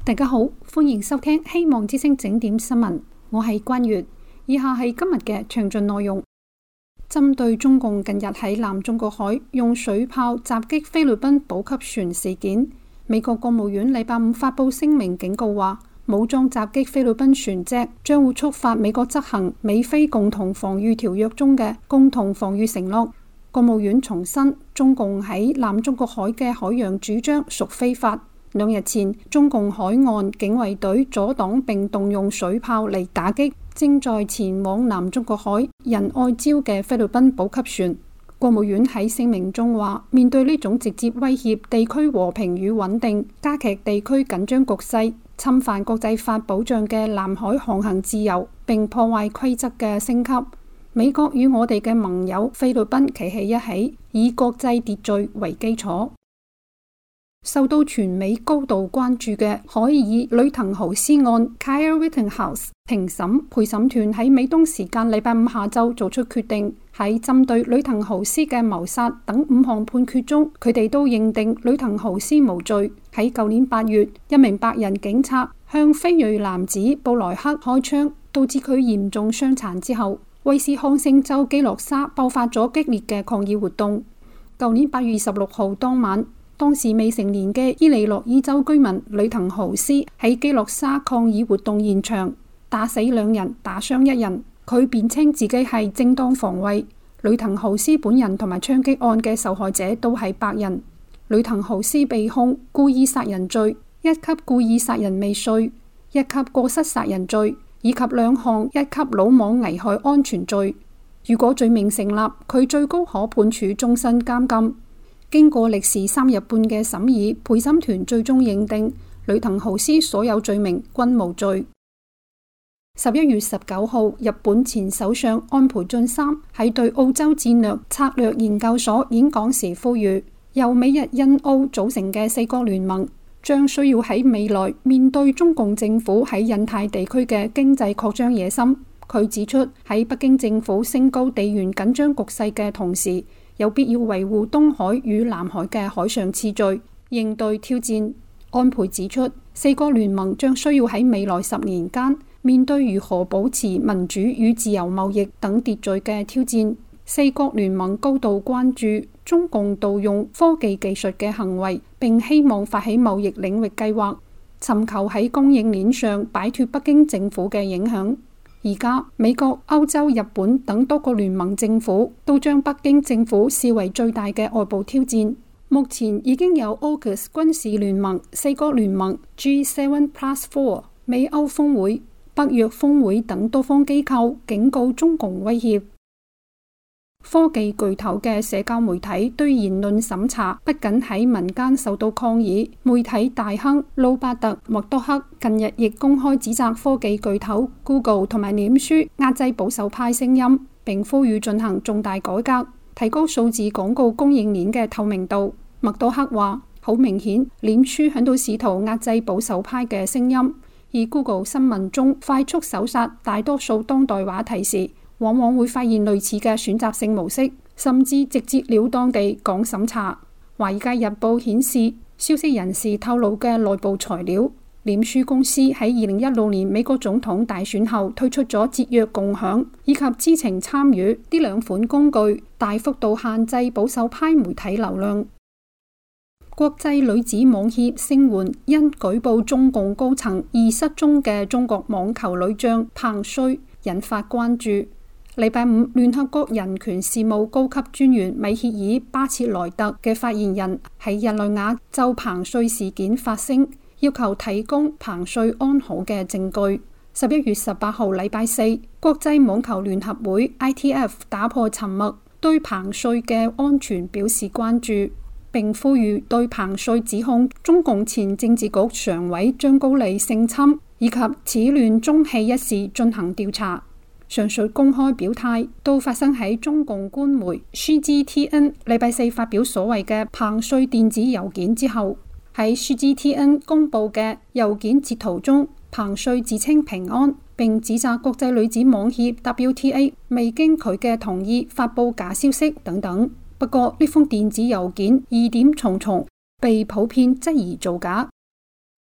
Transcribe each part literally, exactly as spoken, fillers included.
大家好，歡迎收聽希望之聲整點新聞，我係關月。以下係今日嘅詳盡內容。針對中共近日喺南中國海用水炮襲擊菲律賓補給船事件，美國國務院禮拜五發布聲明警告話，武裝襲擊菲律賓船隻將會觸發美國執行美菲共同防禦條約中嘅共同防禦承諾。國務院重申，中共喺南中國海嘅海洋主張屬非法。兩日前，中共海岸警衛隊阻擋並動用水炮嚟打擊正在前往南中國海仁愛礁嘅菲律賓補給船。國務院喺聲明中話，面對呢種直接威脅地區和平與穩定、加劇地區緊張局勢、侵犯國際法保障嘅南海航行自由並破壞規則嘅升級，美國與我哋嘅盟友菲律賓企喺一起，以國際秩序為基礎。受到全美高度關注嘅海爾呂騰豪斯案 Kyle Rittenhouse 庭審陪審團喺美東時間禮拜五下晝做出決定，喺針對呂騰豪斯嘅謀殺等五項判決中，佢哋都認定呂騰豪斯無罪。喺舊年八月，一名白人警察向非裔男子布萊克開槍，導致佢嚴重傷殘之後，威斯康星州基洛沙爆發咗激烈嘅抗議活動。舊年八月二十六號當晚，當時未成年嘅伊利諾伊州居民呂騰豪斯喺基洛沙抗議活動現場打死兩人，打傷一人。佢辯稱自己係正當防衛。呂騰豪斯本人同埋槍擊案嘅受害者都係白人。呂騰豪斯被控故意殺人罪、一級故意殺人未遂、一級過失殺人罪以及兩項一級魯莽危害安全罪。如果罪名成立，佢最高可判處終身監禁。經過歷時三日半嘅審議，陪審團最終認定呂騰豪斯所有罪名均無罪。十一月十九號，日本前首相安倍晉三喺對澳洲戰略策略研究所演講時呼籲，由美日印澳組成嘅四國聯盟將需要喺未來面對中共政府喺印太地區嘅經濟擴張野心。佢指出，喺北京政府升高地緣緊張局勢嘅同時，有必要維護東海與南海嘅海上秩序，應對挑戰。安倍指出，四國聯盟將需要喺未來十年間面對如何保持民主與自由貿易等秩序嘅挑戰。四國聯盟高度關注中共盜用科技技術嘅行為，並希望發起貿易領域計劃，尋求喺供應鏈上擺脫北京政府嘅影響。而家美國、歐洲、日本等多個聯盟政府都將北京政府視為最大嘅外部挑戰。目前已經有 A U K U S 軍事聯盟、四國聯盟、G 七 plus 四、美歐峰會、北約峰會等多方機構警告中共威脅。科技巨頭嘅社交媒體對言論審查不僅喺民間受到抗議，媒體大亨魯伯特·默多克近日亦公開指責科技巨頭 Google 同埋臉書壓制保守派聲音，並呼籲進行重大改革，提高數字廣告供應鏈嘅透明度。默多克話：好明顯，臉書響度試圖壓制保守派嘅聲音，而 Google 新聞中快速搜索大多數當代話題時，往往會發現類似嘅選擇性模式，甚至直截了當地講審查。華爾街日報顯示，消息人士透露嘅內部材料，臉書公司喺二零一六年美國總統大選後推出咗節約共享以及知情參與呢兩款工具，大幅度限制保守派媒體流量。國際女子網協聲援因舉報中共高層而失蹤嘅中國網球女將彭帥，引發關注。禮拜五，聯合國人權事務高級專員米歇爾巴切萊特嘅發言人喺日內瓦就彭帥事件發聲，要求提供彭帥安好嘅證據。十一月十八號禮拜四，國際網球聯合會 I T F 打破沉默，對彭帥嘅安全表示關注，並呼籲對彭帥指控中共前政治局常委張高麗性侵以及始亂終棄一事進行調查。上述公開表態都發生喺中共官媒 C G T N 禮拜四發表所謂嘅彭帥電子郵件之後，喺 C G T N 公佈嘅郵件截圖中，彭帥自稱平安，並指責國際女子網協 W T A 未經佢嘅同意發佈假消息等等。不過呢封電子郵件疑點重重，被普遍質疑造假。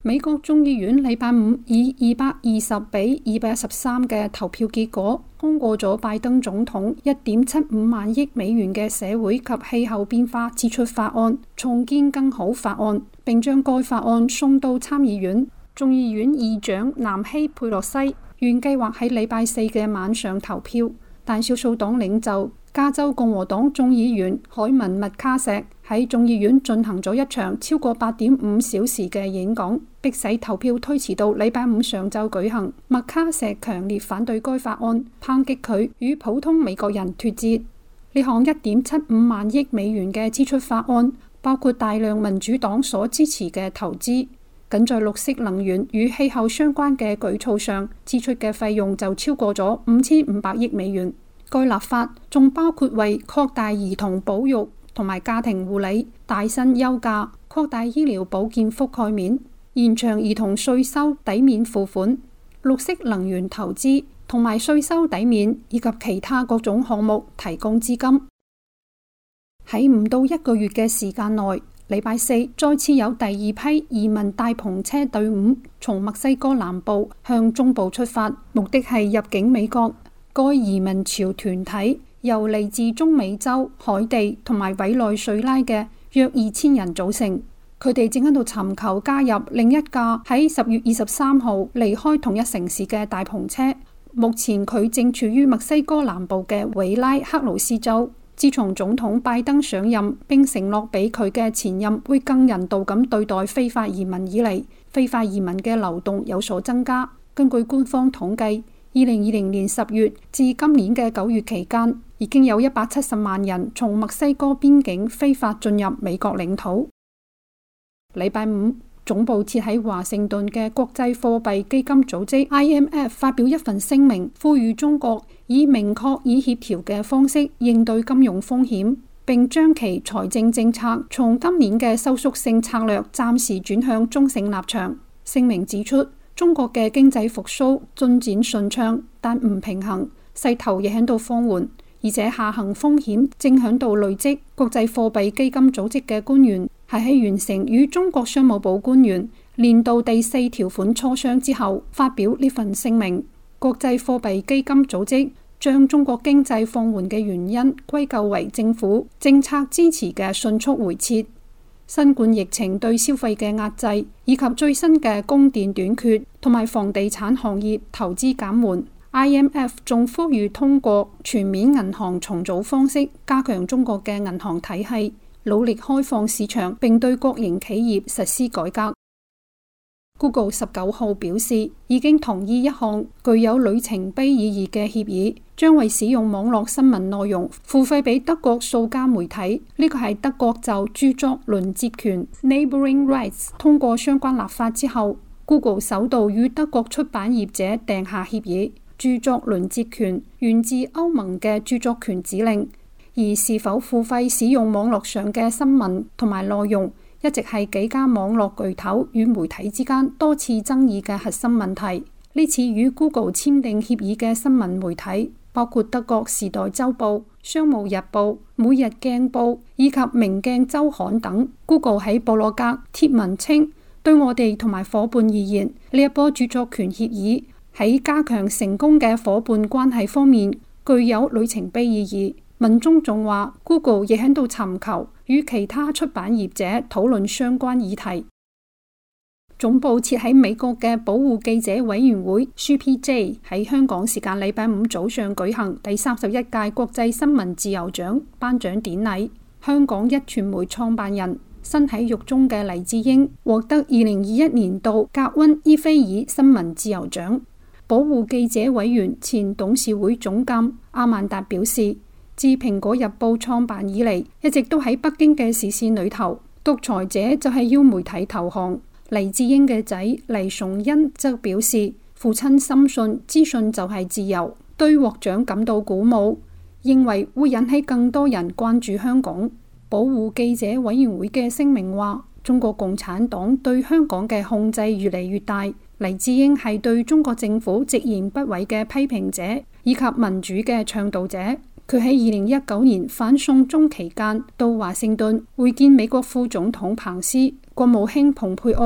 美國眾議院禮拜五以二百二十比二百一十三嘅投票結果通過咗拜登總統一點七五萬億美元嘅社會及氣候變化支出法案，重建更好法案，並將該法案送到參議院。眾議院議長南希佩洛西原計劃喺禮拜四嘅晚上投票，但少數黨領袖加州共和黨眾議員凱文麥卡錫喺眾議院進行咗一場超過八點五小時嘅演講，迫使投票推遲到禮拜五上晝舉行。麥卡錫強烈反對該法案，抨擊佢與普通美國人脫節。呢項一點七五萬億美元嘅支出法案包括大量民主黨所支持嘅投資，僅在綠色能源與氣候相關嘅舉措上支出嘅費用就超過咗五千五百億美元。該立法仲包括為擴大兒童保育同埋家庭護理、帶薪休假、擴大醫療保健覆蓋面、延長兒童稅收抵免付款、綠色能源投資同埋稅收抵免以及其他各種項目提供資金。喺唔到一個月嘅時間內，禮拜四再次有第二批移民大篷車隊伍從墨西哥南部向中部出發，目的係入境美國。該移民潮團體由嚟自中美洲、海地同埋委內瑞拉嘅約二千人組成，佢哋正喺度尋求加入另一架喺十月二十三號離開同一城市嘅大篷車。目前佢正處於墨西哥南部嘅維拉克魯斯州。自從總統拜登上任並承諾俾佢嘅前任會更人道咁對待非法移民以嚟，非法移民嘅流動有所增加。根據官方統計，二零二零年十月至今年嘅九月期間，已經有一百七十萬人從墨西哥邊境非法進入美國領土。禮拜五，總部設喺華盛頓嘅國際貨幣基金組織 I M F 發表一份聲明，呼籲中國以明確以協調嘅方式應對金融風險，並將其財政政策從今年嘅收縮性策略暫時轉向中性立場。聲明指出，中國嘅經濟復甦進展順暢，但唔平衡，勢頭亦喺度放緩，而且下行風險正喺度累積。國際貨幣基金組織嘅官員係喺完成與中國商務部官員年度第四條款磋商之後發表呢份聲明。國際貨幣基金組織將中國經濟放緩嘅原因歸咎為政府政策支持嘅迅速回撤、新冠疫情對消費嘅壓制，以及最新嘅供電短缺同埋房地產行業投資減緩。I M F 仲呼籲通過全面銀行重組方式加強中國嘅銀行體系，努力開放市場並對國營企業實施改革。Google 十九號表示，已經同意一項具有里程碑意義嘅協議，將為使用網絡新聞內容付費俾德國數家媒體。呢個係德國就著作鄰接權 （Neighboring Rights） 通過相關立法之後， Google 首度與德國出版業者訂下協議。著作鄰接權源自歐盟嘅著作權指令，而是否付費使用網絡上嘅新聞同埋內容，一直係幾家網絡巨頭與媒體之間多次爭議嘅核心問題。呢次與 Google 簽訂協議嘅新聞媒體包括德國時代週報、商務日報、每日鏡報以及明鏡週刊等。Google 喺部落格貼文稱，對我哋同埋伙伴而言，呢一波著作權協議喺加強成功嘅伙伴關係方面具有里程碑意義。文中仲話 Google 亦喺度尋求與其他出版業者討論相關議題。總部設喺美國嘅保護記者委員會 C P J 喺香港時間禮拜五早上舉行第三十一屆國際新聞自由獎頒獎典禮。香港壹傳媒創辦人身喺獄中嘅黎智英獲得二零二一年度格溫伊菲爾新聞自由獎。保護記者委員前董事會總監阿曼達表示，自蘋果日報創辦以嚟，一直都喺北京嘅視線裏頭，獨裁者就係要媒體投降。黎智英嘅仔黎崇恩則表示，父親深信資訊就係自由，對獲獎感到鼓舞，認為會引起更多人關注香港。保護記者委員會嘅聲明話，中國共產黨對香港嘅控制越嚟越大。黎智英係對中國政府直言不諱嘅批評者，以及民主嘅倡導者。佢喺二零一九年反送中期間到華盛頓會見美國副總統彭斯、國務卿蓬佩奧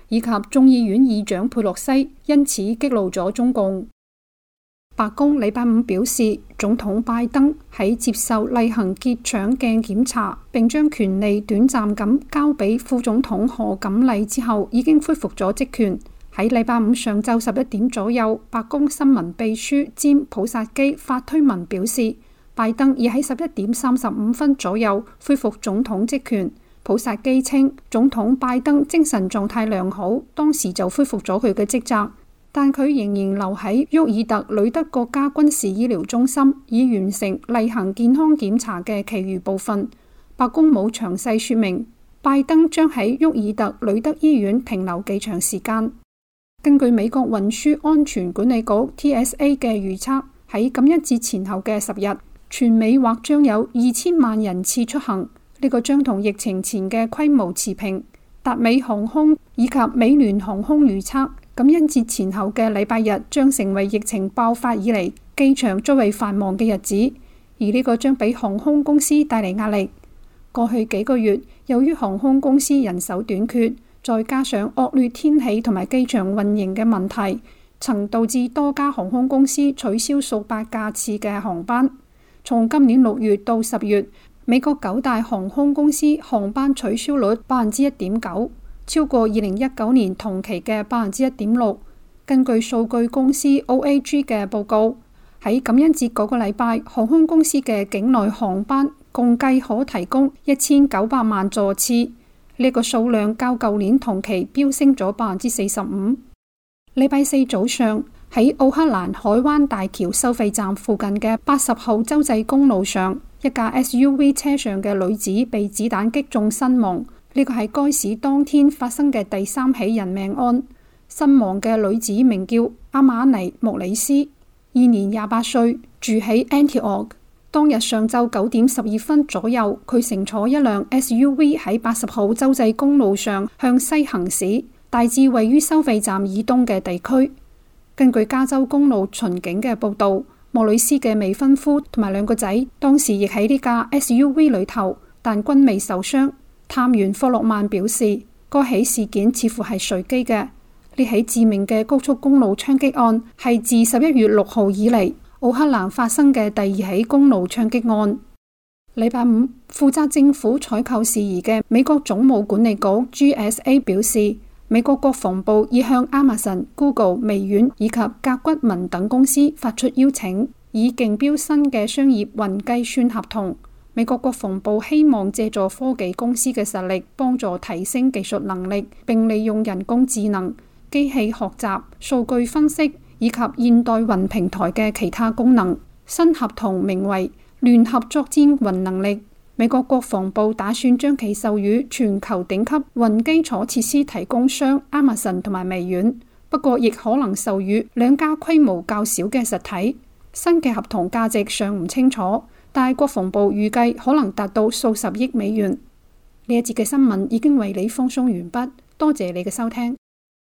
以及眾議院議長佩洛西，因此激怒咗中共。白宮禮拜五表示，總統拜登喺接受例行結腸鏡檢查，並將權力短暫咁交俾副總統賀錦麗之後，已經恢復咗職權。喺禮拜五上晝十一點左右，白宮新聞秘書詹普薩基發推文表示，拜登已喺十一點三十五分左右恢復總統職權。普薩基稱，總統拜登精神狀態良好，當時就恢復咗佢嘅職責。但佢仍然留喺沃爾特呂德國家軍事醫療中心，以完成例行健康檢查嘅其餘部分。白宮冇詳細說明拜登將喺沃爾特呂德醫院停留幾長時間。根據美國運輸安全管理局 T S A 嘅預測，喺感恩節前後嘅十日，全美或將有二千萬人次出行，呢、這個將同疫情前嘅規模持平。達美航空以及美聯航空預測，感恩節前後嘅禮拜日將成為疫情爆發以嚟機場最為繁忙嘅日子，而呢個將俾航空公司帶嚟壓力。過去幾個月，由於航空公司人手短缺，再加上惡劣天氣同埋機場運營嘅問題，曾導致多家航空公司取消數百架次嘅航班。從今年六月到十月，美國九大航空公司航班取消率百分之一點九，超過二零一九年同期嘅百分之一點六。根據數據公司 O A G 嘅報告，喺感恩節嗰個禮拜，航空公司嘅境內航班共計可提供一千九百萬座次，呢、這個數量較舊年同期飆升咗百分之四十五。禮拜四早上，喺奧克蘭海灣大橋收費站附近嘅八十號州際公路上，一架 S U V 車上嘅女子被子彈擊中身亡。呢個係該市當天發生嘅第三起人命案。身亡嘅女子名叫阿瑪尼莫里斯，現年廿八歲，住喺 Antioch。當日上晝九點十二分左右，佢乘坐一輛 S U V 喺八十號州際公路上向西行駛，大致位於收費站以東嘅地區。根據加州公路巡警嘅報道，莫里斯嘅未婚夫同埋兩個仔當時亦喺呢架 S U V 裏頭，但均未受傷。探員霍洛曼表示，該起事件似乎係隨機嘅。呢起致命嘅高速公路槍擊案係自十一月六號以嚟奧克蘭發生嘅第二起公路槍擊案。禮拜五，負責政府採購事宜嘅美國總務管理局 G S A 表示，美國國防部已向 Amazon、Google、微軟以及甲骨文等公司發出邀請，以競標新嘅商業雲計算合同。美國國防部希望借助科技公司嘅實力，幫助提升技術能力，並利用人工智能、機器學習、數據分析以及現代雲平台嘅其他功能。新合同名為聯合作戰雲能力。美國國防部打算將其授予全球頂級雲基礎設施提供商 Amazon 同埋微軟，不過亦可能授予兩家規模較小嘅實體。新嘅合同價值尚唔清楚，但係國防部預計可能達到數十億美元。呢一節嘅新聞已經為你放送完畢，多謝你嘅收聽。